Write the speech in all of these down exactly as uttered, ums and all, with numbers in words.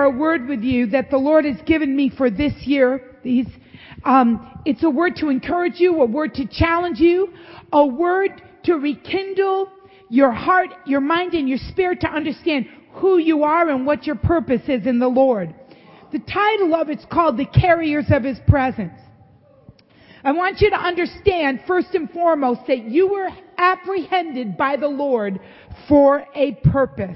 share a word with you that the Lord has given me for this year. These, um, it's a word to encourage you, a word to challenge you, a word to rekindle your heart, your mind, and your spirit to understand who you are and what your purpose is in the Lord. The title of it's called The Carriers of His Presence. I want you to understand, first and foremost, that you were apprehended by the Lord for a purpose.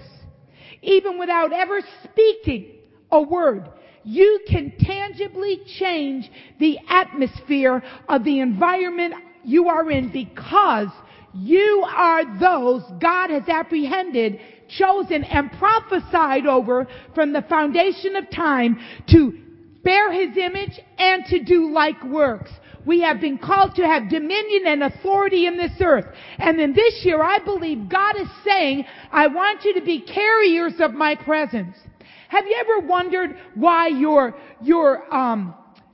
Even without ever speaking a word, you can tangibly change the atmosphere of the environment you are in because you are those God has apprehended, chosen, and prophesied over from the foundation of time to bear His image and to do like works. We have been called to have dominion and authority in this earth. And in this year, I believe God is saying, I want you to be carriers of my presence. Have you ever wondered why your, your, um,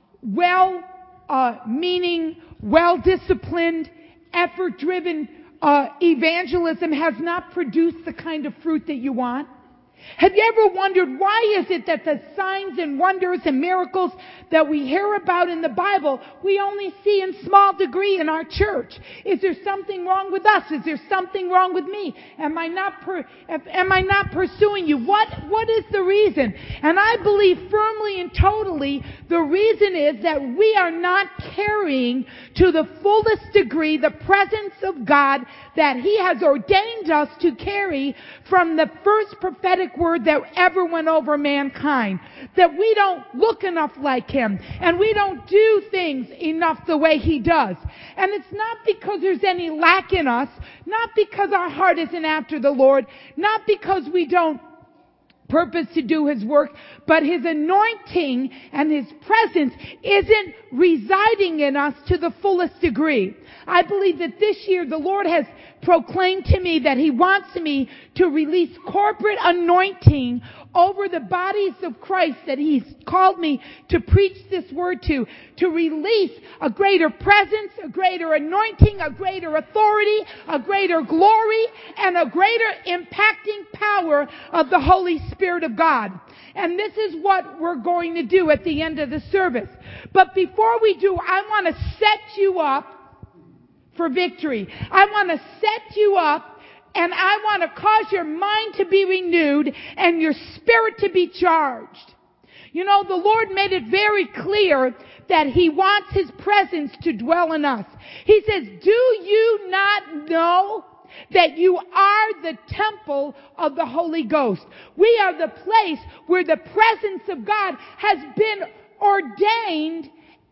well, uh, meaning, well-disciplined, effort-driven, uh, evangelism has not produced the kind of fruit that you want? Have you ever wondered why is it that the signs and wonders and miracles that we hear about in the Bible, we only see in small degree in our church? Is there something wrong with us? Is there something wrong with me? Am I not per, am I not pursuing you? What, what is the reason? And I believe firmly and totally the reason is that we are not carrying to the fullest degree the presence of God that He has ordained us to carry from the first prophetic word that ever went over mankind. That we don't look enough like Him and we don't do things enough the way He does. And it's not because there's any lack in us, not because our heart isn't after the Lord, not because we don't purpose to do His work, but His anointing and His presence isn't residing in us to the fullest degree. I believe that this year the Lord has proclaimed to me that He wants me to release corporate anointing over the bodies of Christ that He's called me to preach this word to, to release a greater presence, a greater anointing, a greater authority, a greater glory, and a greater impacting power of the Holy Spirit of God. And this is what we're going to do at the end of the service. But before we do, I want to set you up for victory. I want to set you up and I want to cause your mind to be renewed and your spirit to be charged. You know, the Lord made it very clear that He wants His presence to dwell in us. He says, do you not know that you are the temple of the Holy Ghost? We are the place where the presence of God has been ordained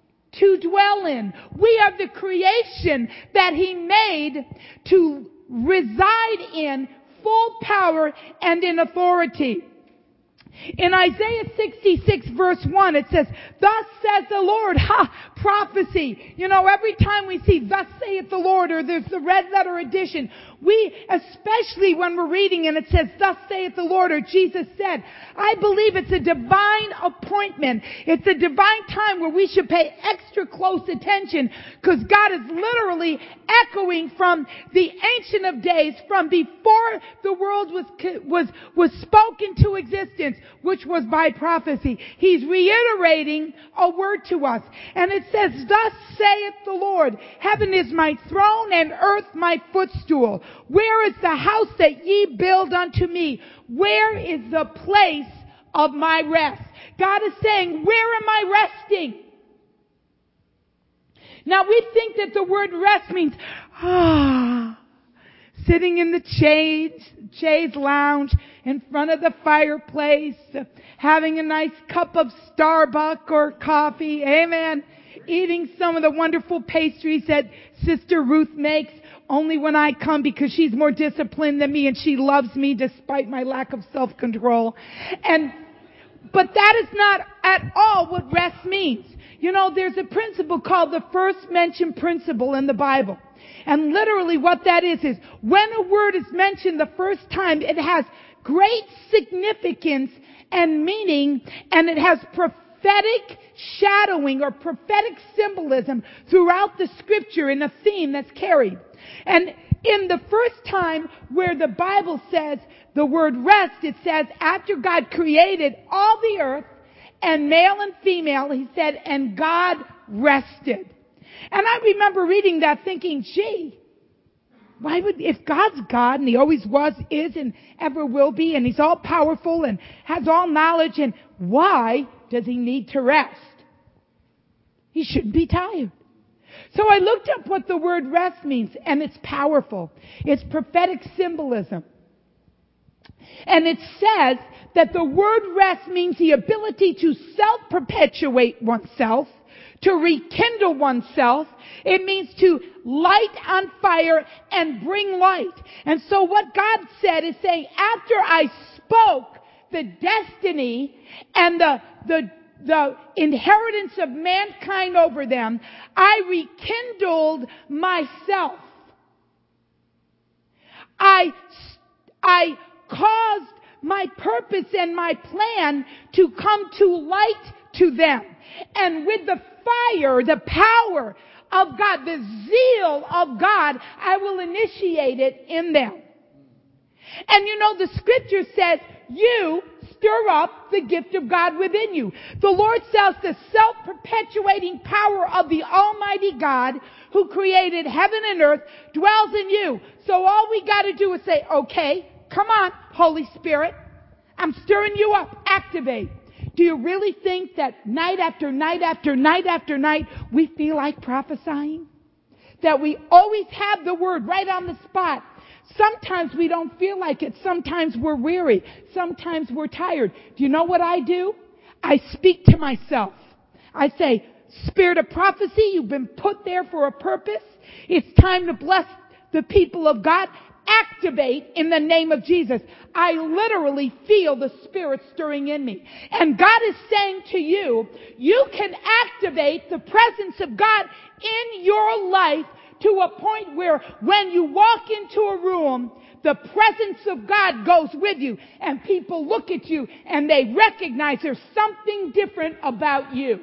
to dwell in. We are the creation that He made to reside in full power and in authority. In Isaiah sixty-six verse one, it says, thus says the Lord. Ha! Prophecy. You know, every time we see thus saith the Lord or there's the red letter edition, we, especially when we're reading and it says thus saith the Lord or Jesus said, I believe it's a divine appointment. It's a divine time where we should pay extra close attention because God is literally echoing from the Ancient of Days, from before the world was, was, was spoken to existence, which was by prophecy. He's reiterating a word to us. And it says, thus saith the Lord, heaven is my throne and earth my footstool. Where is the house that ye build unto me? Where is the place of my rest? God is saying, where am I resting? Now we think that the word rest means, ah, sitting in the chaise, chaise lounge in front of the fireplace, having a nice cup of Starbucks or coffee, amen, eating some of the wonderful pastries that Sister Ruth makes only when I come because she's more disciplined than me and she loves me despite my lack of self-control. And, but that is not at all what rest means. You know, there's a principle called the first mention principle in the Bible. And literally what that is, is when a word is mentioned the first time, it has great significance and meaning, and it has prophetic shadowing or prophetic symbolism throughout the scripture in a theme that's carried. And in the first time where the Bible says the word rest, it says after God created all the earth and male and female, he said, and God rested. And I remember reading that thinking, gee, why would, if God's God and he always was, is, and ever will be, and he's all powerful and has all knowledge, and why does he need to rest? He shouldn't be tired. So I looked up what the word rest means, and it's powerful. It's prophetic symbolism. And it says that the word rest means the ability to self-perpetuate oneself, to rekindle oneself. It means to light on fire and bring light. And so what God said is saying, after I spoke the destiny and the, the, the inheritance of mankind over them, I rekindled myself. I, I caused my purpose and my plan to come to light to them. And with the fire, the power of God, the zeal of God, I will initiate it in them. And you know, the scripture says, you stir up the gift of God within you. The Lord says the self-perpetuating power of the Almighty God who created heaven and earth dwells in you. So all we got to do is say, okay, come on, Holy Spirit. I'm stirring you up. Activate. Do you really think that night after night after night after night we feel like prophesying? That we always have the word right on the spot? Sometimes we don't feel like it. Sometimes we're weary. Sometimes we're tired. Do you know what I do? I speak to myself. I say, Spirit of prophecy, you've been put there for a purpose. It's time to bless the people of God. Activate in the name of Jesus. I literally feel the Spirit stirring in me. And God is saying to you, you can activate the presence of God in your life to a point where when you walk into a room, the presence of God goes with you and people look at you and they recognize there's something different about you.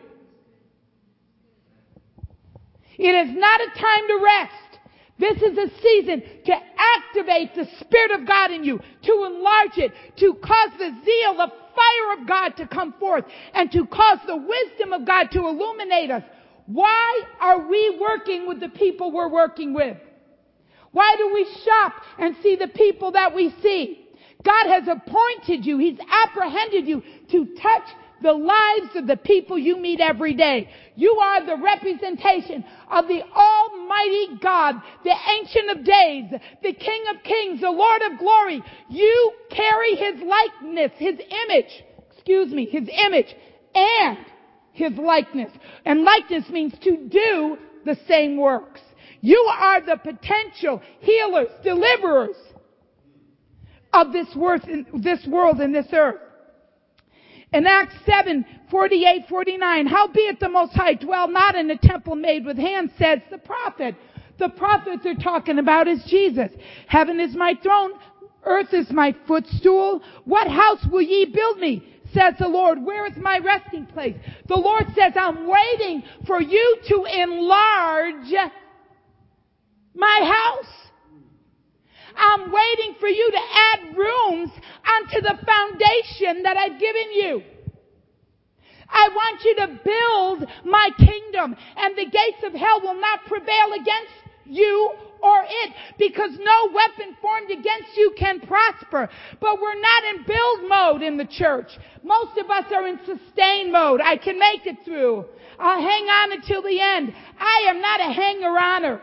It is not a time to rest. This is a season to activate the Spirit of God in you, to enlarge it, to cause the zeal, the fire of God to come forth, and to cause the wisdom of God to illuminate us. Why are we working with the people we're working with? Why do we shop and see the people that we see? God has appointed you. He's apprehended you to touch the lives of the people you meet every day. You are the representation of the Almighty God, the Ancient of Days, the King of Kings, the Lord of Glory. You carry His likeness, His image, excuse me, His image and His likeness. And likeness means to do the same works. You are the potential healers, deliverers of this world, this world and this earth. In Acts seven, forty-eight, forty-nine, howbeit the Most High dwell not in a temple made with hands, says the prophet. The prophets are talking about is Jesus. Heaven is my throne, earth is my footstool. What house will ye build me? Says the Lord. Where is my resting place? The Lord says, I'm waiting for you to enlarge my house. I'm waiting for you to add rooms onto the foundation that I've given you. I want you to build my kingdom, and the gates of hell will not prevail against you or it, because no weapon formed against you can prosper. But we're not in build mode in the church. Most of us are in sustain mode. I can make it through. I'll hang on until the end. I am not a hanger-oner.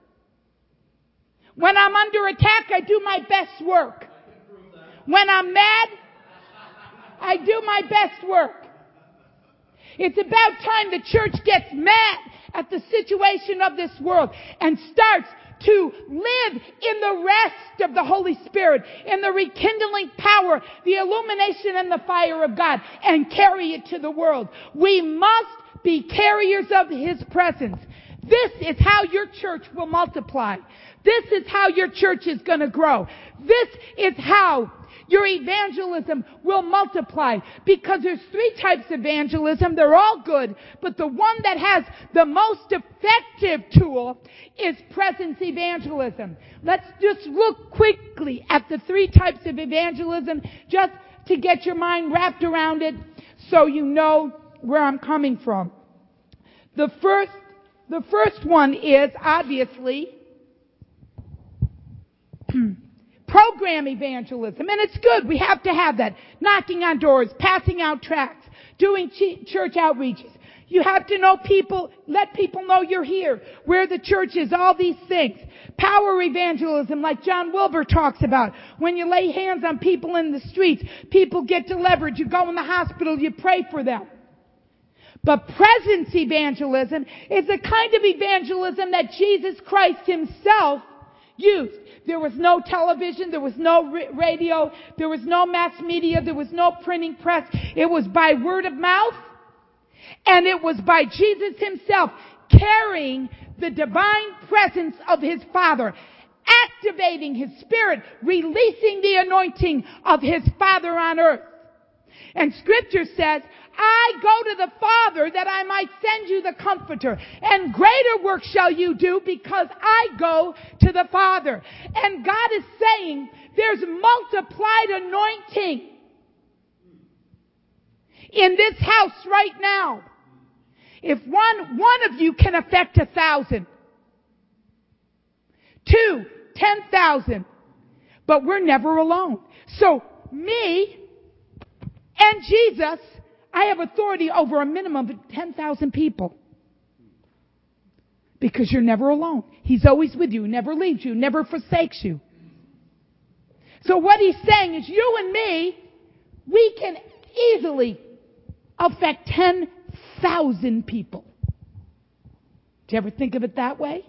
When I'm under attack, I do my best work. When I'm mad, I do my best work. It's about time the church gets mad at the situation of this world and starts to live in the rest of the Holy Spirit, in the rekindling power, the illumination and the fire of God, and carry it to the world. We must be carriers of His presence. This is how your church will multiply. This is how your church is going to grow. This is how your evangelism will multiply. Because there's three types of evangelism. They're all good. But the one that has the most effective tool is presence evangelism. Let's just look quickly at the three types of evangelism just to get your mind wrapped around it so you know where I'm coming from. The first, the first one is obviously program evangelism, and it's good. We have to have that. Knocking on doors, passing out tracts, doing church outreaches. You have to know people, let people know you're here, where the church is, all these things. Power evangelism, like John Wilbur talks about. When you lay hands on people in the streets, people get delivered. You go in the hospital, you pray for them. But presence evangelism is the kind of evangelism that Jesus Christ himself used. There was no television, there was no radio, there was no mass media, there was no printing press. It was by word of mouth, and it was by Jesus himself carrying the divine presence of his Father, activating his Spirit, releasing the anointing of his Father on earth. And Scripture says, I go to the Father that I might send you the Comforter. And greater work shall you do because I go to the Father. And God is saying there's multiplied anointing in this house right now. If one, one of you can affect a thousand. Two, ten thousand. But we're never alone. So me and Jesus, I have authority over a minimum of ten thousand people. Because you're never alone. He's always with you, never leaves you, never forsakes you. So what he's saying is you and me, we can easily affect ten thousand people. Do you ever think of it that way?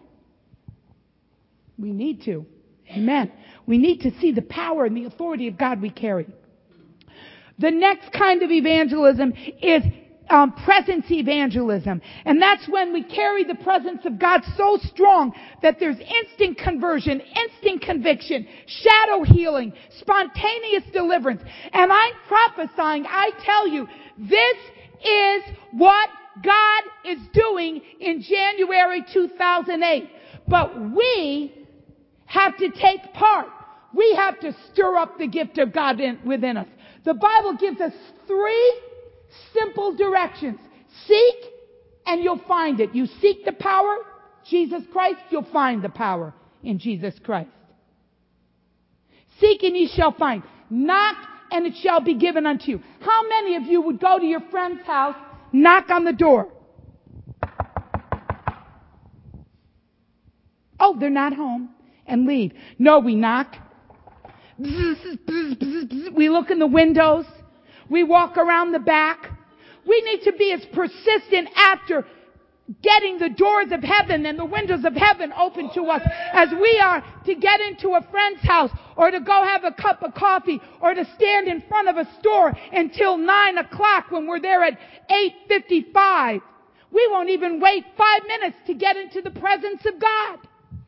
We need to. Amen. We need to see the power and the authority of God we carry. The next kind of evangelism is um, presence evangelism. And that's when we carry the presence of God so strong that there's instant conversion, instant conviction, shadow healing, spontaneous deliverance. And I'm prophesying, I tell you, this is what God is doing in January two thousand eight. But we have to take part. We have to stir up the gift of God in, within us. The Bible gives us three simple directions. Seek and you'll find it. You seek the power, Jesus Christ, you'll find the power in Jesus Christ. Seek and ye shall find. Knock and it shall be given unto you. How many of you would go to your friend's house, knock on the door? Oh, they're not home, and leave. No, we knock. We look in the windows. We walk around the back. We need to be as persistent after getting the doors of heaven and the windows of heaven open to us as we are to get into a friend's house or to go have a cup of coffee or to stand in front of a store until nine o'clock when we're there at eight fifty-five. We won't even wait five minutes to get into the presence of God.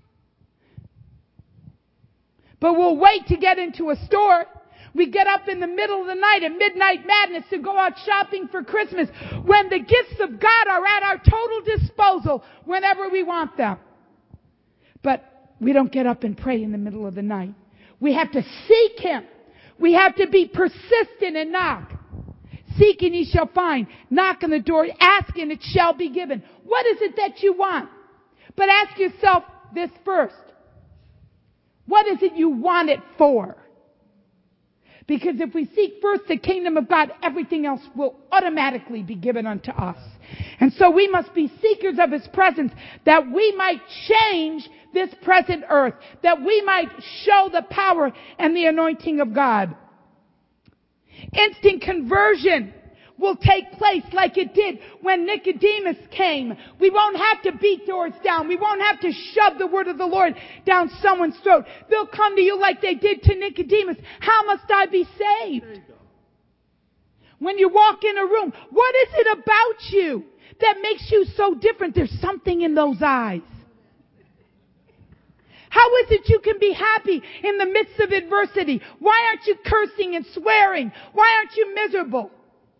But we'll wait to get into a store. We get up in the middle of the night at midnight madness to go out shopping for Christmas when the gifts of God are at our total disposal whenever we want them. But we don't get up and pray in the middle of the night. We have to seek Him. We have to be persistent and knock. Seek and ye shall find. Knock on the door. Ask and it shall be given. What is it that you want? But ask yourself this first. What is it you want it for? Because if we seek first the kingdom of God, everything else will automatically be given unto us. And so we must be seekers of His presence that we might change this present earth, that we might show the power and the anointing of God. Instant conversion will take place like it did when Nicodemus came. We won't have to beat doors down. We won't have to shove the word of the Lord down someone's throat. They'll come to you like they did to Nicodemus. How must I be saved? When you walk in a room, what is it about you that makes you so different? There's something in those eyes. How is it you can be happy in the midst of adversity? Why aren't you cursing and swearing? Why aren't you miserable?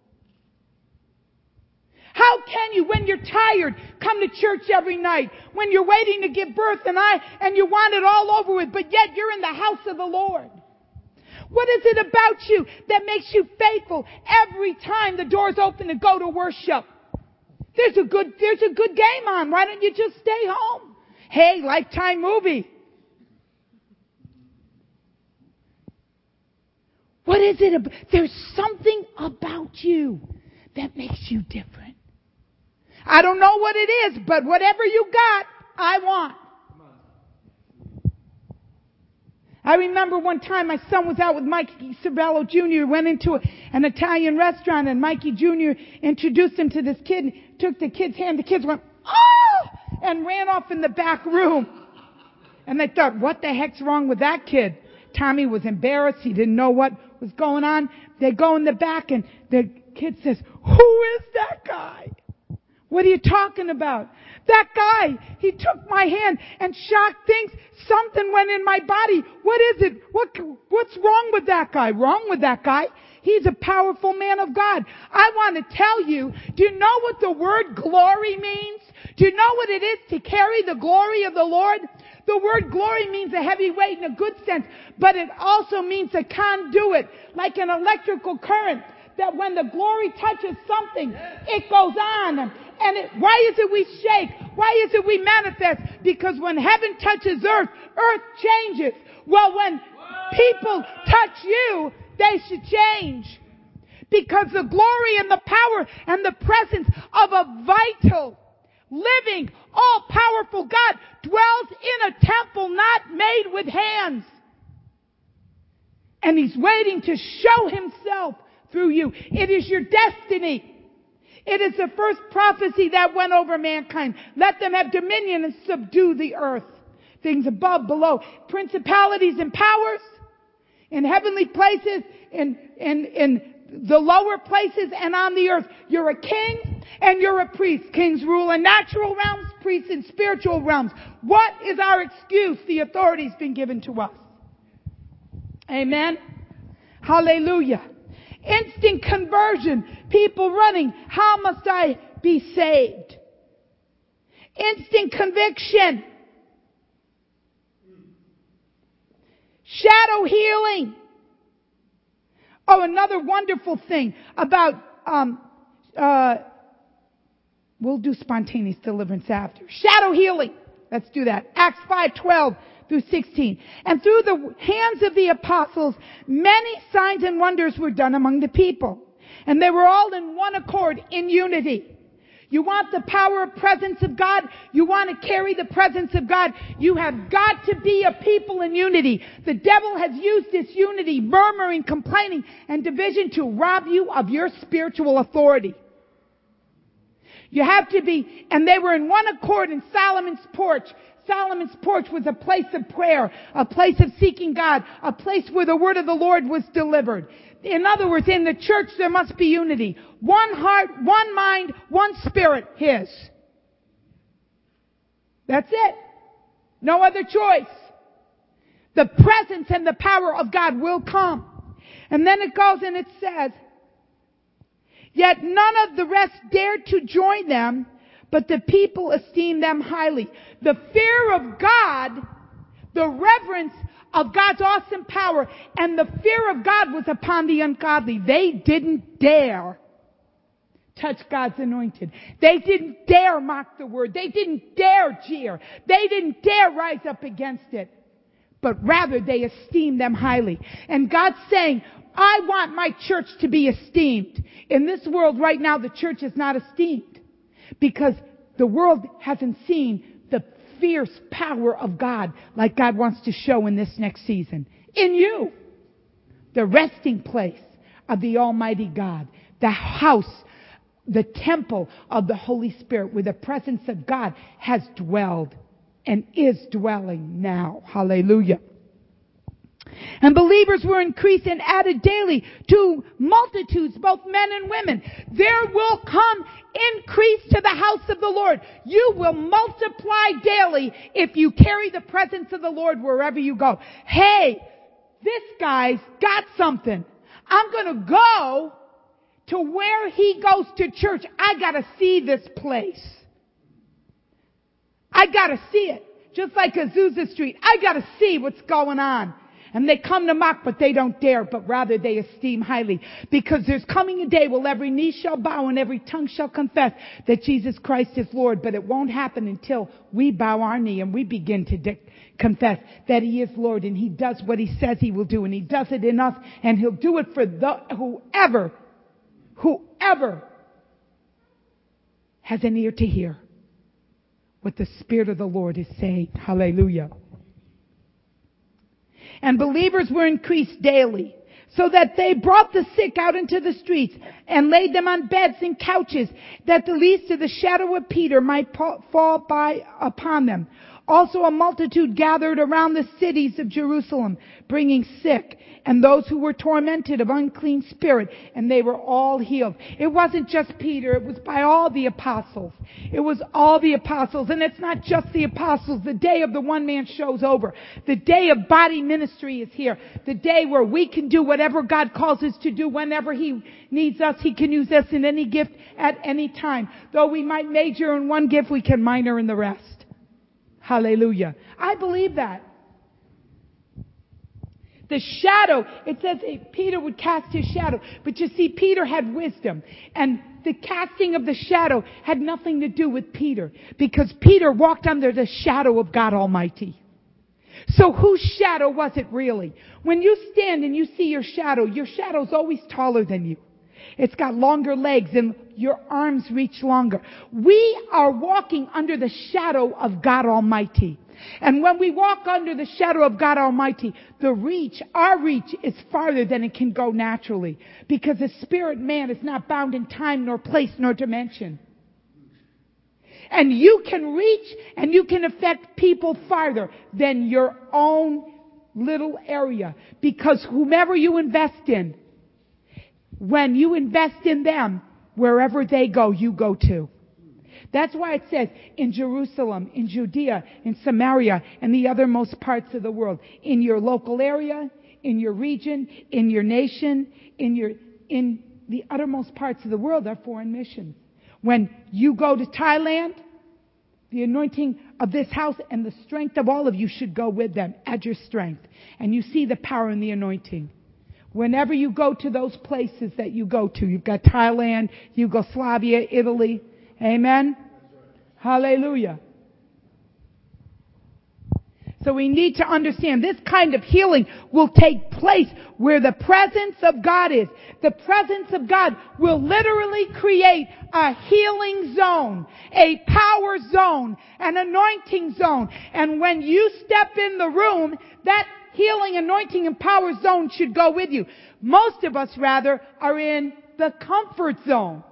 How can you, when you're tired, come to church every night? When you're waiting to give birth and I, and you want it all over with, but yet you're in the house of the Lord. What is it about you that makes you faithful every time the doors open to go to worship? There's a good, there's a good game on. Why don't you just stay home? Hey, Lifetime movie. What is it about? There's something about you that makes you different. I don't know what it is, but whatever you got, I want. I remember one time my son was out with Mikey Cervello Junior, went into a, an Italian restaurant, and Mikey Junior introduced him to this kid, took the kid's hand, the kids went, oh! And ran off in the back room. And they thought, what the heck's wrong with that kid? Tommy was embarrassed. He didn't know what was going on. They go in the back and the kid says, who is that guy? What are you talking about? That guy, he took my hand and shocked things. Something went in my body. What is it? What, what's wrong with that guy? Wrong with that guy? He's a powerful man of God. I want to tell you, do you know what the word glory means? Do you know what it is to carry the glory of the Lord? The word glory means a heavy weight in a good sense, but it also means a conduit, like an electrical current, that when the glory touches something, it goes on. And it, why is it we shake? Why is it we manifest? Because when heaven touches earth, earth changes. Well, when people touch you, they should change. Because the glory and the power and the presence of a vital, living, all-powerful God dwells in a temple not made with hands. And He's waiting to show Himself through you. It is your destiny. It is the first prophecy that went over mankind. Let them have dominion and subdue the earth. Things above, below. Principalities and powers in heavenly places, in, in, in the lower places, and on the earth. You're a king and you're a priest. Kings rule in natural realms, priests in spiritual realms. What is our excuse? The authority's been given to us. Amen. Hallelujah. Instant conversion. People running. How must I be saved? Instant conviction. Shadow healing. Oh, another wonderful thing about, um, uh, we'll do spontaneous deliverance after. Shadow healing. Let's do that. Acts five twelve through sixteen. And through the hands of the apostles, many signs and wonders were done among the people. And they were all in one accord, in unity. You want the power of presence of God? You want to carry the presence of God? You have got to be a people in unity. The devil has used this unity, murmuring, complaining, and division to rob you of your spiritual authority. You have to be, and they were in one accord in Solomon's porch. Solomon's porch was a place of prayer, a place of seeking God, a place where the word of the Lord was delivered. In other words, in the church there must be unity. One heart, one mind, one spirit, His. That's it. No other choice. The presence and the power of God will come. And then it goes and it says, yet none of the rest dared to join them, but the people esteemed them highly. The fear of God, the reverence of God's awesome power, and the fear of God was upon the ungodly. They didn't dare touch God's anointed. They didn't dare mock the word. They didn't dare jeer. They didn't dare rise up against it. But rather they esteemed them highly. And God's saying, I want my church to be esteemed. In this world right now, the church is not esteemed. Because the world hasn't seen the fierce power of God like God wants to show in this next season. In you. The resting place of the Almighty God. The house, the temple of the Holy Spirit where the presence of God has dwelled and is dwelling now. Hallelujah. And believers were increased and added daily to multitudes, both men and women. There will come increase to the house of the Lord. You will multiply daily if you carry the presence of the Lord wherever you go. Hey, this guy's got something. I'm going to go to where he goes to church. I got to see this place. I got to see it. Just like Azusa Street. I got to see what's going on. And they come to mock, but they don't dare, but rather they esteem highly. Because there's coming a day where every knee shall bow and every tongue shall confess that Jesus Christ is Lord. But it won't happen until we bow our knee and we begin to de- confess that He is Lord. And He does what He says He will do. And He does it in us. And He'll do it for the, whoever, whoever has an ear to hear what the Spirit of the Lord is saying. Hallelujah. And believers were increased daily, so that they brought the sick out into the streets and laid them on beds and couches, that the least of the shadow of Peter might fall by upon them. Also a multitude gathered around the cities of Jerusalem, bringing sick and those who were tormented of unclean spirit, and they were all healed. It wasn't just Peter, it was by all the apostles. It was all the apostles, and it's not just the apostles. The day of the one man show's over. The day of body ministry is here. The day where we can do whatever God calls us to do whenever He needs us. He can use us in any gift at any time. Though we might major in one gift, we can minor in the rest. Hallelujah. I believe that. The shadow, it says Peter would cast his shadow. But you see, Peter had wisdom. And the casting of the shadow had nothing to do with Peter. Because Peter walked under the shadow of God Almighty. So whose shadow was it really? When you stand and you see your shadow, your shadow's always taller than you. It's got longer legs and your arms reach longer. We are walking under the shadow of God Almighty. And when we walk under the shadow of God Almighty, the reach, our reach is farther than it can go naturally. Because the spirit man is not bound in time nor place nor dimension. And you can reach and you can affect people farther than your own little area. Because whomever you invest in, when you invest in them, wherever they go, you go too. That's why it says in Jerusalem, in Judea, in Samaria, and the othermost parts of the world. In your local area, in your region, in your nation, in your, in the uttermost parts of the world are foreign missions. When you go to Thailand, the anointing of this house and the strength of all of you should go with them. Add your strength. And you see the power in the anointing. Whenever you go to those places that you go to, you've got Thailand, Yugoslavia, Italy. Amen? Hallelujah. So we need to understand this kind of healing will take place where the presence of God is. The presence of God will literally create a healing zone, a power zone, an anointing zone. And when you step in the room, that healing, anointing, and power zone should go with you. Most of us, rather, are in the comfort zone.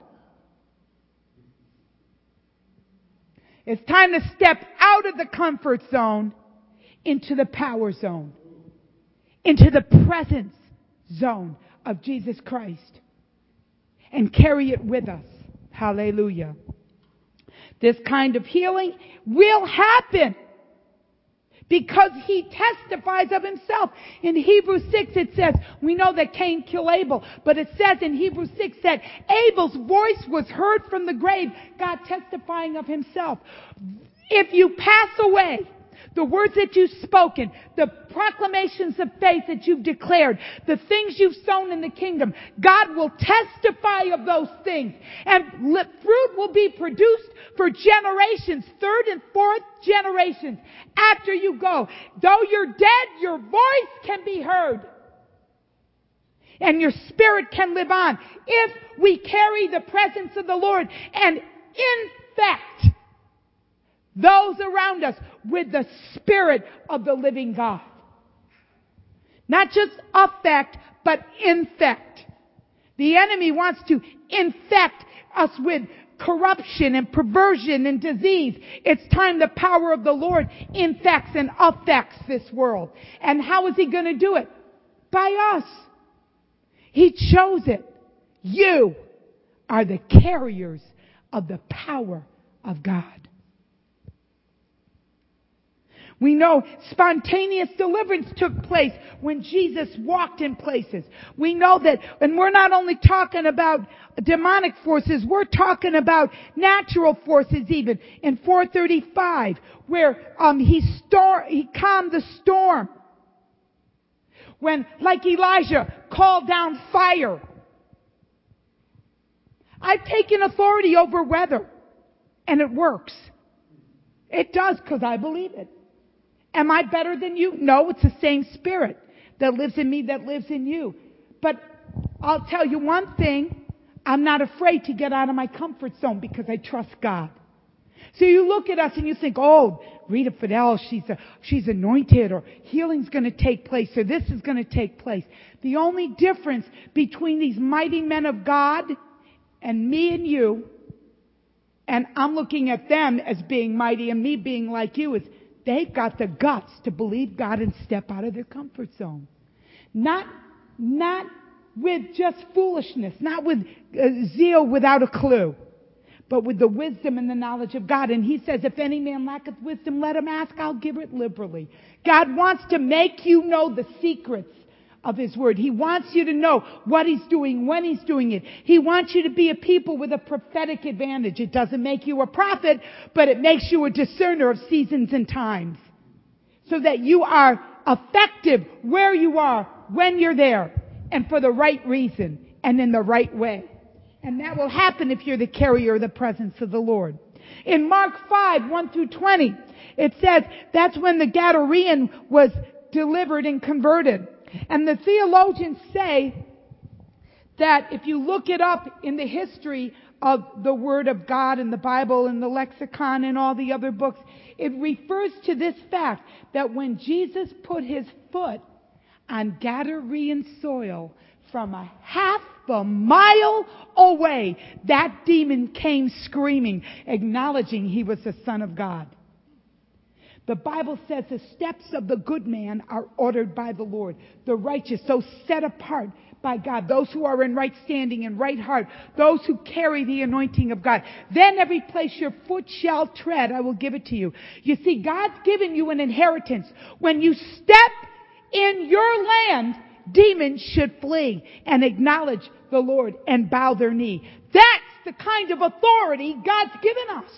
It's time to step out of the comfort zone into the power zone, into the presence zone of Jesus Christ, and carry it with us. Hallelujah. This kind of healing will happen because He testifies of Himself. In Hebrews six it says, we know that Cain killed Abel, but it says in Hebrews six that Abel's voice was heard from the grave, God testifying of Himself. If you pass away, the words that you've spoken, the proclamations of faith that you've declared, the things you've sown in the kingdom, God will testify of those things. And fruit will be produced for generations, third and fourth generations after you go. Though you're dead, your voice can be heard. And your spirit can live on if we carry the presence of the Lord and infect those around us with the Spirit of the living God. Not just affect, but infect. The enemy wants to infect us with corruption and perversion and disease. It's time the power of the Lord infects and affects this world. And how is He going to do it? By us. He chose it. You are the carriers of the power of God. We know spontaneous deliverance took place when Jesus walked in places. We know that, and we're not only talking about demonic forces, we're talking about natural forces even. In four thirty-five, where um, he, stor- he calmed the storm. When, like Elijah, called down fire. I've taken authority over weather, and it works. It does, because I believe it. Am I better than you? No, it's the same Spirit that lives in me that lives in you. But I'll tell you one thing. I'm not afraid to get out of my comfort zone because I trust God. So you look at us and you think, oh, Rita Fidel, she's a, she's anointed, or healing's going to take place, or this is going to take place. The only difference between these mighty men of God and me and you, and I'm looking at them as being mighty and me being like you, is they've got the guts to believe God and step out of their comfort zone. Not, not with just foolishness, not with uh, zeal without a clue, but with the wisdom and the knowledge of God. And he says, if any man lacketh wisdom, let him ask, I'll give it liberally. God wants to make you know the secrets of his word. He wants you to know what he's doing, when he's doing it. He wants you to be a people with a prophetic advantage. It doesn't make you a prophet, but it makes you a discerner of seasons and times. So that you are effective where you are, when you're there, and for the right reason, and in the right way. And that will happen if you're the carrier of the presence of the Lord. In Mark five, one through twenty, it says that's when the Gadarene was delivered and converted. And the theologians say that if you look it up in the history of the Word of God and the Bible and the lexicon and all the other books, it refers to this fact that when Jesus put his foot on Gadarene soil from a half a mile away, that demon came screaming, acknowledging he was the Son of God. The Bible says the steps of the good man are ordered by the Lord. The righteous, those set apart by God, those who are in right standing and right heart, those who carry the anointing of God. Then every place your foot shall tread, I will give it to you. You see, God's given you an inheritance. When you step in your land, demons should flee and acknowledge the Lord and bow their knee. That's the kind of authority God's given us.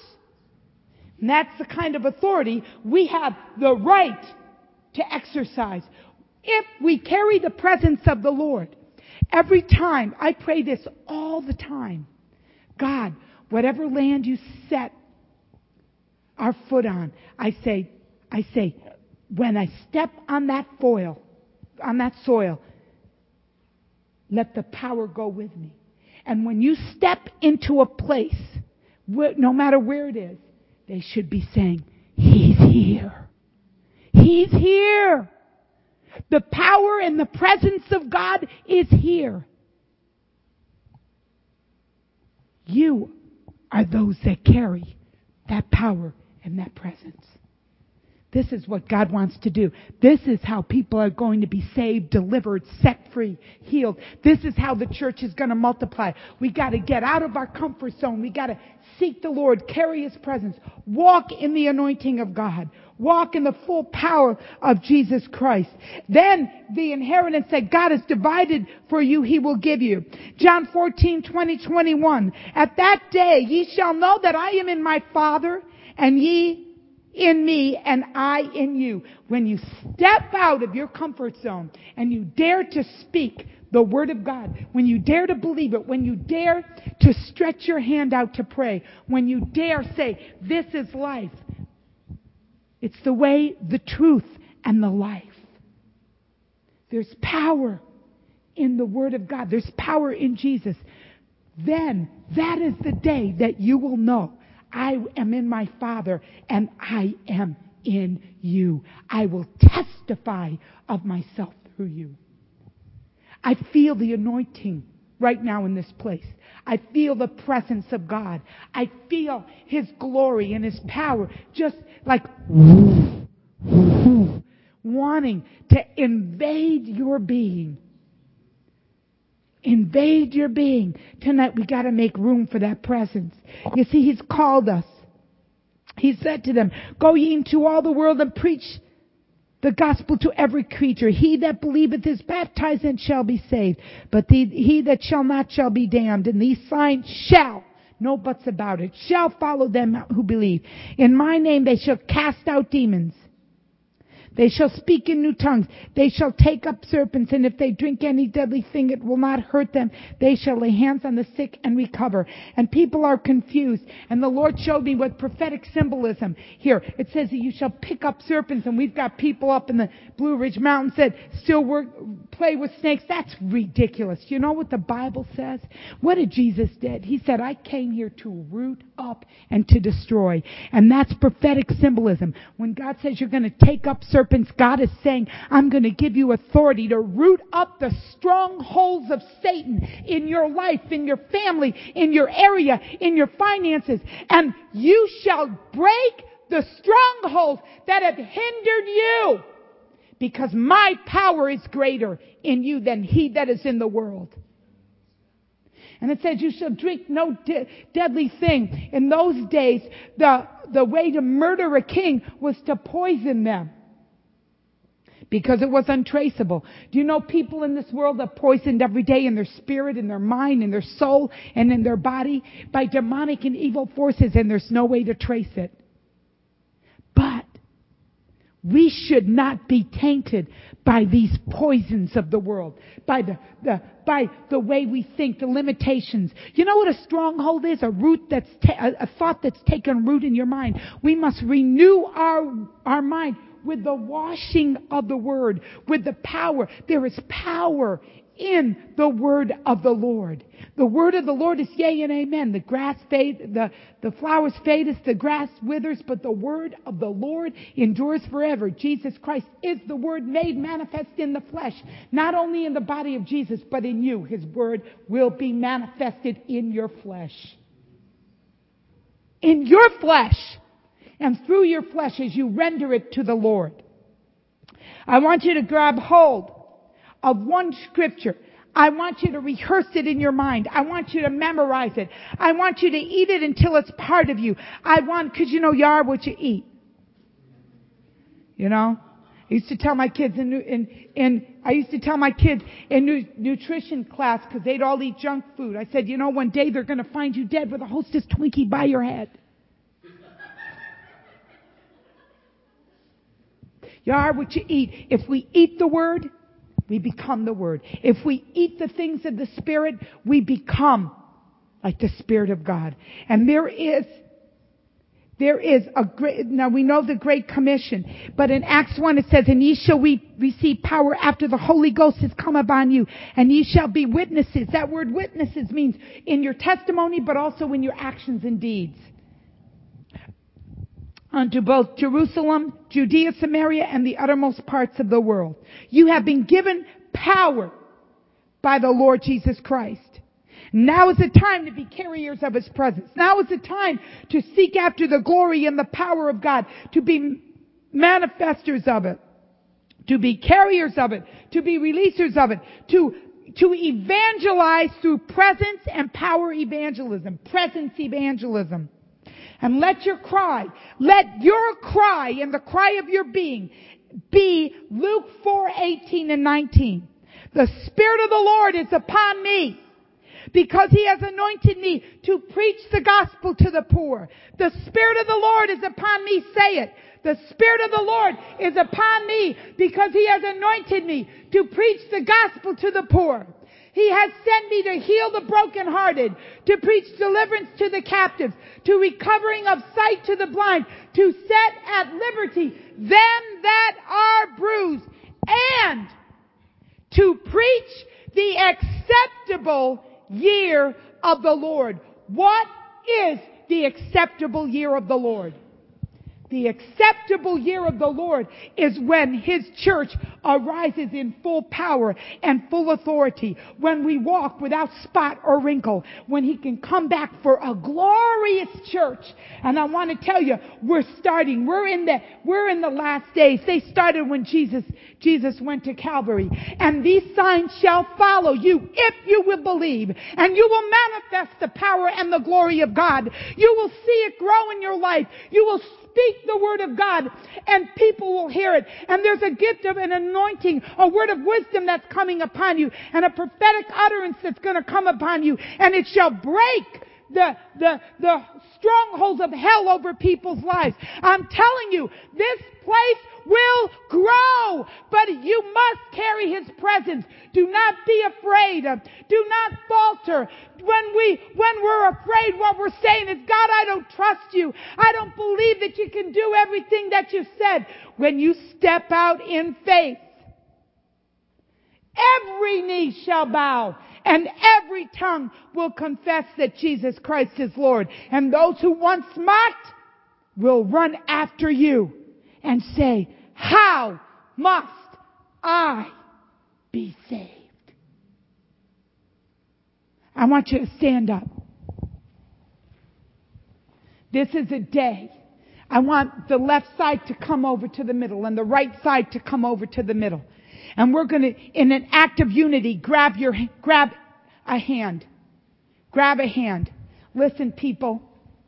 And that's the kind of authority we have the right to exercise. If we carry the presence of the Lord, every time, I pray this all the time. God, whatever land you set our foot on, I say, I say, when I step on that foil, on that soil, let the power go with me. And when you step into a place, no matter where it is, they should be saying, He's here. He's here. The power and the presence of God is here. You are those that carry that power and that presence. This is what God wants to do. This is how people are going to be saved, delivered, set free, healed. This is how the church is going to multiply. We got to get out of our comfort zone. We got to seek the Lord, carry His presence, walk in the anointing of God, walk in the full power of Jesus Christ. Then the inheritance that God has divided for you, He will give you. John fourteen, twenty, twenty-one. At that day ye shall know that I am in my Father, and ye in me, and I in you. When you step out of your comfort zone and you dare to speak the Word of God, when you dare to believe it, when you dare to stretch your hand out to pray, when you dare say, this is life. It's the way, the truth, and the life. There's power in the Word of God. There's power in Jesus. Then, that is the day that you will know I am in my Father, and I am in you. I will testify of myself through you. I feel the anointing right now in this place. I feel the presence of God. I feel His glory and His power just like whoo, whoo, wanting to invade your being. invade your being. Tonight we got to make room for that presence. You see, He's called us. He said to them, go ye into all the world and preach the gospel to every creature. He that believeth is baptized and shall be saved. But the, he that shall not shall be damned. And these signs shall, no buts about it, shall follow them who believe. In my name they shall cast out demons. They shall speak in new tongues. They shall take up serpents, and if they drink any deadly thing, it will not hurt them. They shall lay hands on the sick and recover. And people are confused. And the Lord showed me with prophetic symbolism here. It says that you shall pick up serpents, and we've got people up in the Blue Ridge Mountains that still work, play with snakes. That's ridiculous. You know what the Bible says? What did Jesus did? He said, I came here to root up and to destroy. And that's prophetic symbolism. When God says you're going to take up serpents, God is saying, I'm going to give you authority to root up the strongholds of Satan in your life, in your family, in your area, in your finances. And you shall break the strongholds that have hindered you, because my power is greater in you than he that is in the world. And it says you shall drink no de- deadly thing. In those days, the, the way to murder a king was to poison them, because it was untraceable. Do you know people in this world are poisoned every day in their spirit, in their mind, in their soul, and in their body by demonic and evil forces, and there's no way to trace it. But we should not be tainted by these poisons of the world, by the, the by the way we think, the limitations. You know what a stronghold is? A root that's ta- a, a thought that's taken root in your mind. We must renew our our mind with the washing of the Word, with the power. There is power in the Word of the Lord. The Word of the Lord is yea and amen. The grass fade, the, the flowers fadeth, the grass withers, but the Word of the Lord endures forever. Jesus Christ is the Word made manifest in the flesh. Not only in the body of Jesus, but in you. His Word will be manifested in your flesh. In your flesh. And through your flesh as you render it to the Lord. I want you to grab hold of one scripture. I want you to rehearse it in your mind. I want you to memorize it. I want you to eat it until it's part of you. I want, because you know you are what you eat. You know? I used to tell my kids in, in, in I used to tell my kids in nu- nutrition class, because they'd all eat junk food. I said, you know, one day they're going to find you dead with a Hostess Twinkie by your head. You are what you eat. If we eat the Word, we become the Word. If we eat the things of the Spirit, we become like the Spirit of God. And there is, there is a great, now we know the Great Commission, but in Acts one it says, and ye shall we receive power after the Holy Ghost has come upon you, and ye shall be witnesses. That word witnesses means in your testimony, but also in your actions and deeds. Unto both Jerusalem, Judea, Samaria, and the uttermost parts of the world. You have been given power by the Lord Jesus Christ. Now is the time to be carriers of His presence. Now is the time to seek after the glory and the power of God, to be manifestors of it, to be carriers of it, to be releasers of it, to to evangelize through presence and power evangelism, presence evangelism. And let your cry, let your cry and the cry of your being be Luke four eighteen and nineteen. The Spirit of the Lord is upon me, because He has anointed me to preach the gospel to the poor. The Spirit of the Lord is upon me, say it. The Spirit of the Lord is upon me, because He has anointed me to preach the gospel to the poor. He has sent me to heal the brokenhearted, to preach deliverance to the captives, to recovering of sight to the blind, to set at liberty them that are bruised, and to preach the acceptable year of the Lord. What is the acceptable year of the Lord? The acceptable year of the Lord is when His church arises in full power and full authority. When we walk without spot or wrinkle. When He can come back for a glorious church. And I want to tell you, we're starting. We're in the, we're in the last days. They started when Jesus, Jesus went to Calvary. And these signs shall follow you if you will believe. And you will manifest the power and the glory of God. You will see it grow in your life. You will speak the word of God and people will hear it. And there's a gift of an anointing, a word of wisdom that's coming upon you and a prophetic utterance that's going to come upon you. And it shall break the, the, the strongholds of hell over people's lives. I'm telling you, this place will grow, but you must carry His presence. Do not be afraid. Do not falter. When we, when we're afraid, what we're saying is, God, I don't trust you. I don't believe that you can do everything that you said. When you step out in faith, every knee shall bow and every tongue will confess that Jesus Christ is Lord. And those who once mocked will run after you and say, how must I be saved? I want you to stand up. This is a day. I want the left side to come over to the middle and the right side to come over to the middle. And we're going to, in an act of unity, grab your, grab a hand. Grab a hand. Listen, people.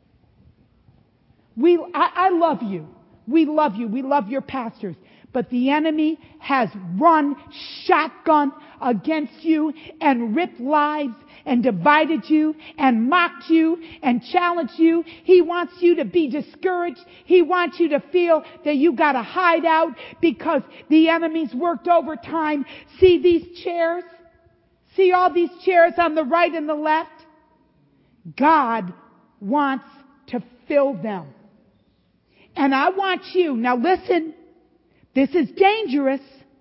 We, I, I love you. We love you. We love your pastors. But the enemy has run shotgun against you and ripped lives and divided you and mocked you and challenged you. He wants you to be discouraged. He wants you to feel that you got to hide out because the enemy's worked overtime. See these chairs? See all these chairs on the right and the left? God wants to fill them. And I want you, now listen, this is dangerous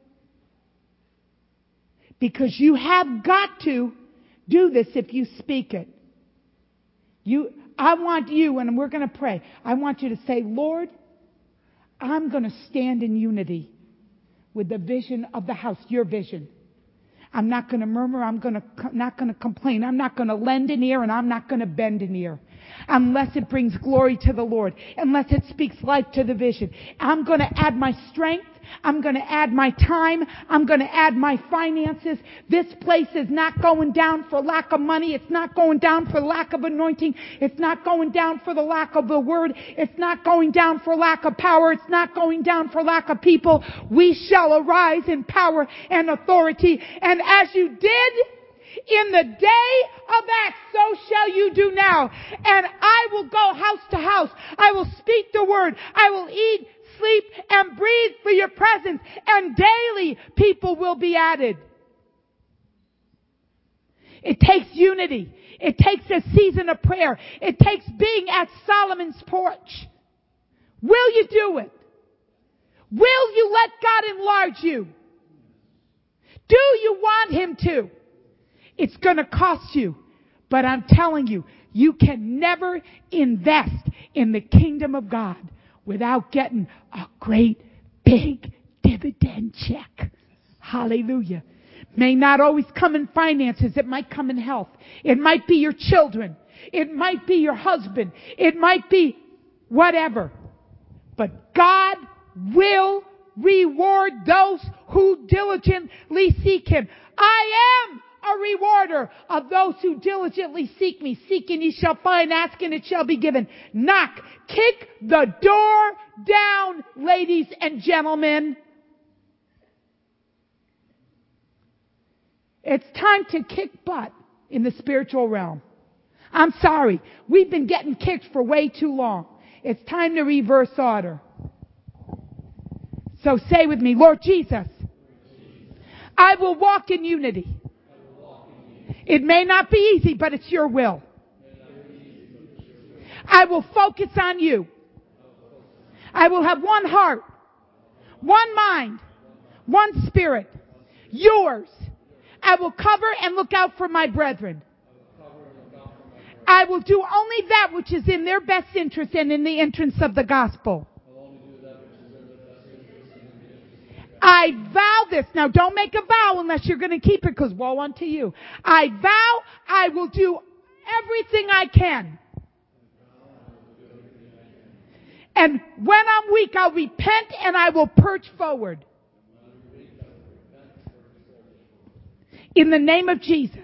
because you have got to do this if you speak it. You, I want you, and we're going to pray, I want you to say, Lord, I'm going to stand in unity with the vision of the house, your vision. I'm not going to murmur. I'm going to, not going to complain. I'm not going to lend an ear and I'm not going to bend an ear. Unless it brings glory to the Lord. Unless it speaks life to the vision. I'm going to add my strength. I'm going to add my time. I'm going to add my finances. This place is not going down for lack of money. It's not going down for lack of anointing. It's not going down for the lack of the word. It's not going down for lack of power. It's not going down for lack of people. We shall arise in power and authority. And as you did in the day of Acts, so shall you do now. And I will go house to house. I will speak the word. I will eat, sleep, and breathe for your presence. And daily people will be added. It takes unity. It takes a season of prayer. It takes being at Solomon's porch. Will you do it? Will you let God enlarge you? Do you want Him to? It's going to cost you. But I'm telling you, you can never invest in the kingdom of God without getting a great big dividend check. Hallelujah. May not always come in finances. It might come in health. It might be your children. It might be your husband. It might be whatever. But God will reward those who diligently seek Him. I am a rewarder of those who diligently seek me. Seek and ye shall find. Ask and it shall be given. Knock. Kick the door down, ladies and gentlemen. It's time to kick butt in the spiritual realm. I'm sorry. We've been getting kicked for way too long. It's time to reverse order. So say with me, Lord Jesus, I will walk in unity. It may not be easy, but it's your will. I will focus on you. I will have one heart, one mind, one spirit, yours. I will cover and look out for my brethren. I will do only that which is in their best interest and in the interest of the gospel. I vow this. Now don't make a vow unless you're going to keep it, because woe unto you. I vow I will do everything I can. And when I'm weak, I'll repent and I will perch forward. In the name of Jesus.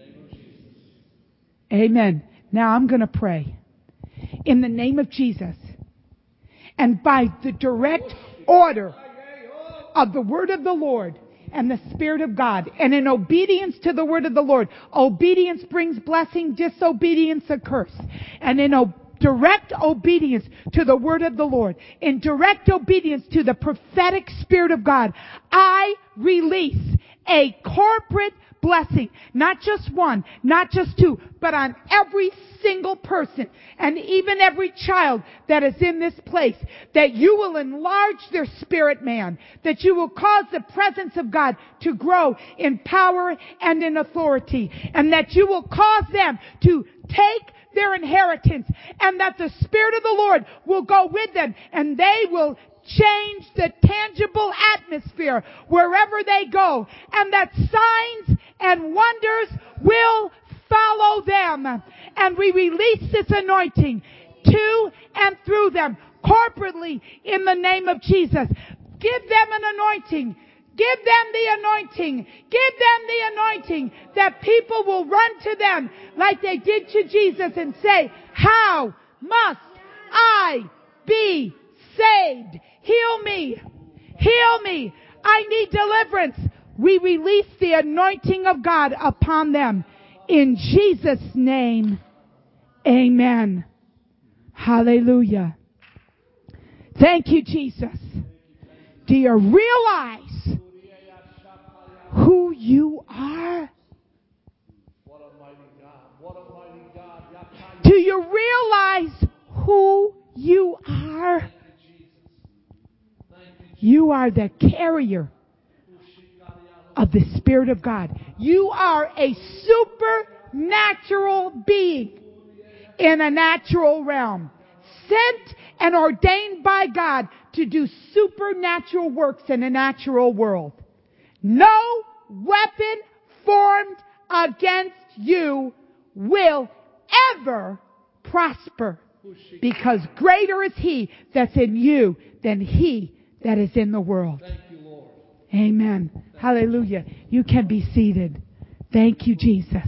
Amen. Now I'm going to pray. In the name of Jesus. And by the direct order of the word of the Lord and the Spirit of God, and in obedience to the word of the Lord. Obedience brings blessing, disobedience a curse. And in obedience, direct obedience to the word of the Lord, in direct obedience to the prophetic Spirit of God, I release a corporate blessing. Not just one, not just two, but on every single person and even every child that is in this place, that you will enlarge their spirit man, that you will cause the presence of God to grow in power and in authority, and that you will cause them to take their inheritance, and that the Spirit of the Lord will go with them, and they will change the tangible atmosphere wherever they go, and that signs and wonders will follow them. And we release this anointing to and through them corporately in the name of Jesus. Give them an anointing. Give them the anointing. Give them the anointing that people will run to them like they did to Jesus and say, how must I be saved? Heal me. Heal me. I need deliverance. We release the anointing of God upon them. In Jesus' name, amen. Hallelujah. Thank you, Jesus. Do you realize who you are? Do you realize who you are? You are the carrier of the Spirit of God. You are a supernatural being in a natural realm, sent and ordained by God to do supernatural works in a natural world. No weapon formed against you will ever prosper, because greater is He that's in you than he that is in the world. Amen. Hallelujah. You can be seated. Thank you, Jesus.